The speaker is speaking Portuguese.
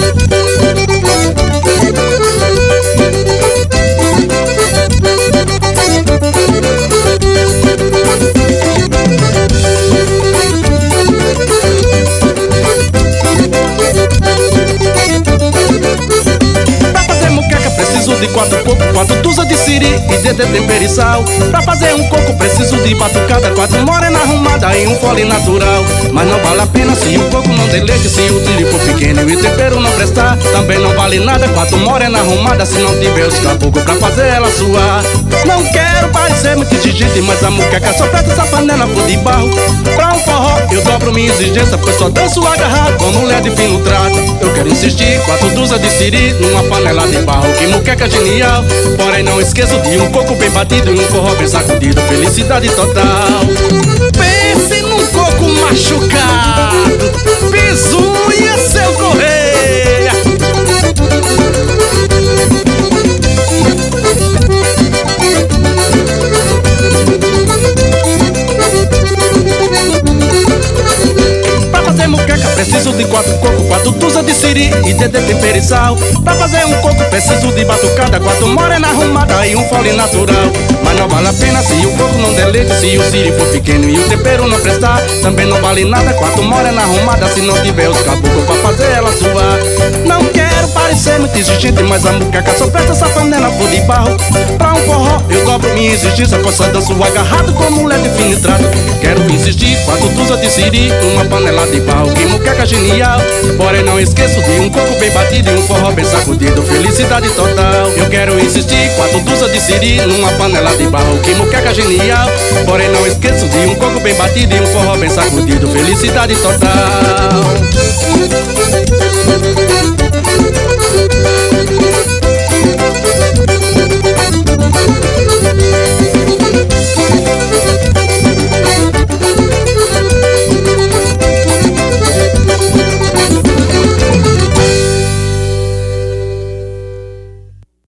De 4 coco, 4 dúzias de siri e de tempero e sal. Pra fazer um coco preciso de batucada, 4 morena arrumada e um fole natural. Mas não vale a pena se o coco não der leite, se o siri for pequeno e o tempero não prestar. Também não vale nada 4 morena arrumada se não tiver os caboclos pra fazer ela suar. Não quero parecer muito exigente, mas a muqueca só presta essa panela for de barro. Pra um forró eu dobro minha exigência, pois só danço agarrado com mulher de fino trato. Eu quero insistir, 4 dúzias de siri numa panela de barro. Que muqueca genial, porém não esqueço de um coco bem batido e um forró bem sacudido. Felicidade total. Pense num coco machucado, Bizuia, seu Correia. Pra fazer muqueca preciso de 4 cocos, 4 dúzias de siri e de tempero e sal. Pra fazer um coco preciso de batucada, 4 morena arrumada e um fole natural. Mas não vale a pena se o coco não der leite, se o siri for pequeno e o tempero não prestar. Também não vale nada 4 morena arrumada se não tiver os caboclos pra fazer ela suar. Não quero parecer muito exigente, mas a muqueca só presta essa panela for de barro. Pra um forró eu dobro minha exigência, pois só danço agarrado com mulher de fino trato. Quero insistir, 4 dúzias de siri numa panela de barro. Que muqueca genial, porém não esqueço de um coco bem batido e um forró bem sacudido. Felicidade total. Eu quero insistir, 4 dúzias de siri numa panela de barro. Que muqueca genial, porém não esqueço de um coco bem batido e um forró bem sacudido. Felicidade total.